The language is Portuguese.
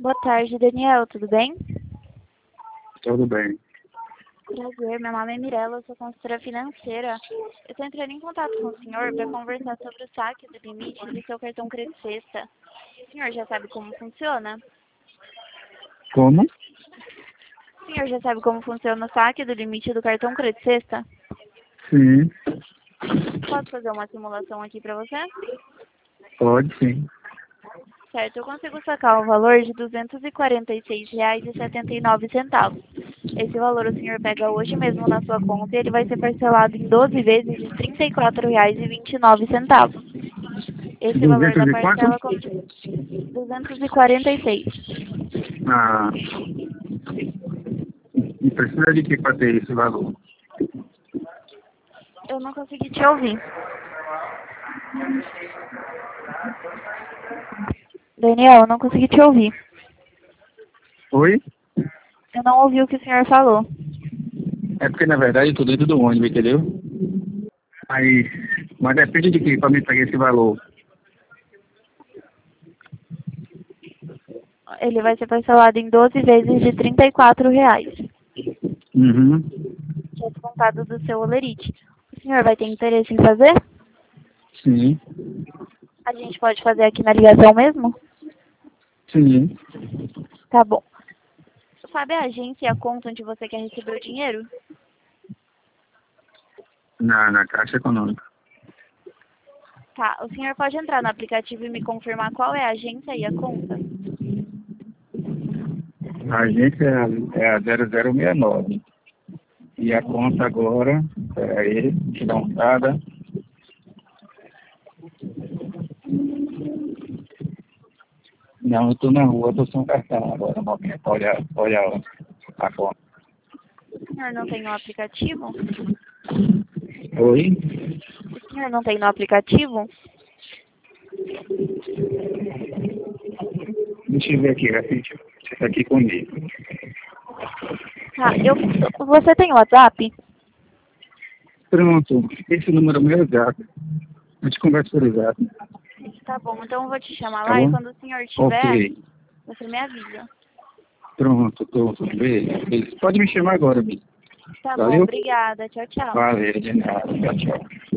Boa tarde, Daniel, tudo bem? Tudo bem. Prazer, meu nome é Mirella, eu sou consultora financeira. Eu estou entrando em contato com o senhor para conversar sobre o saque do limite do seu cartão Crédito Sexta. O senhor já sabe como funciona? Como? O senhor já sabe como funciona o saque do limite do cartão Crédito Sexta? Sim, Posso fazer uma simulação aqui para você? pode sim. Certo, eu consigo sacar o valor de R$ 246,79. Esse valor o senhor pega hoje mesmo na sua conta e ele vai ser parcelado em 12 vezes de R$ 34,29. Esse valor da 200 e quanto? parcela como 246. Ah, e precisa de que para ter esse valor? Eu não consegui te ouvir. Daniel, eu não consegui te ouvir. Oi? Eu não ouvi o que o senhor falou. É porque na verdade eu tô dentro do ônibus, entendeu? Mas depende de que para me pegar esse valor. Ele vai ser parcelado em 12 vezes de R$ 34, Uhum. que é descontado do seu holerite. O senhor vai ter interesse em fazer? Sim, A gente pode fazer aqui na ligação mesmo? sim. Tá bom. Sabe a agência e a conta onde você quer receber o dinheiro? Na Caixa Econômica. Tá, o senhor pode entrar no aplicativo e me confirmar qual é a agência e a conta? A agência é a 0069. E a conta agora, peraí, deixa eu dar uma olhada. Não, eu tô na rua, tô sem um cartão agora, no momento. Olha a conta. O senhor não tem no aplicativo? Oi? O senhor não tem no aplicativo? Deixa eu ver aqui, rapidinho. Você tá aqui comigo. Tá, você tem WhatsApp? Pronto, esse número é o meu exato. A gente conversa por exato, Tá bom, então eu vou te chamar tá lá e bom? quando o senhor tiver, Ok. você me avisa. Pronto, tô. Beleza. Pode me chamar agora, Bi. Tá bom, Valeu? obrigada. Tchau, tchau. Valeu, de nada. Tchau, tchau.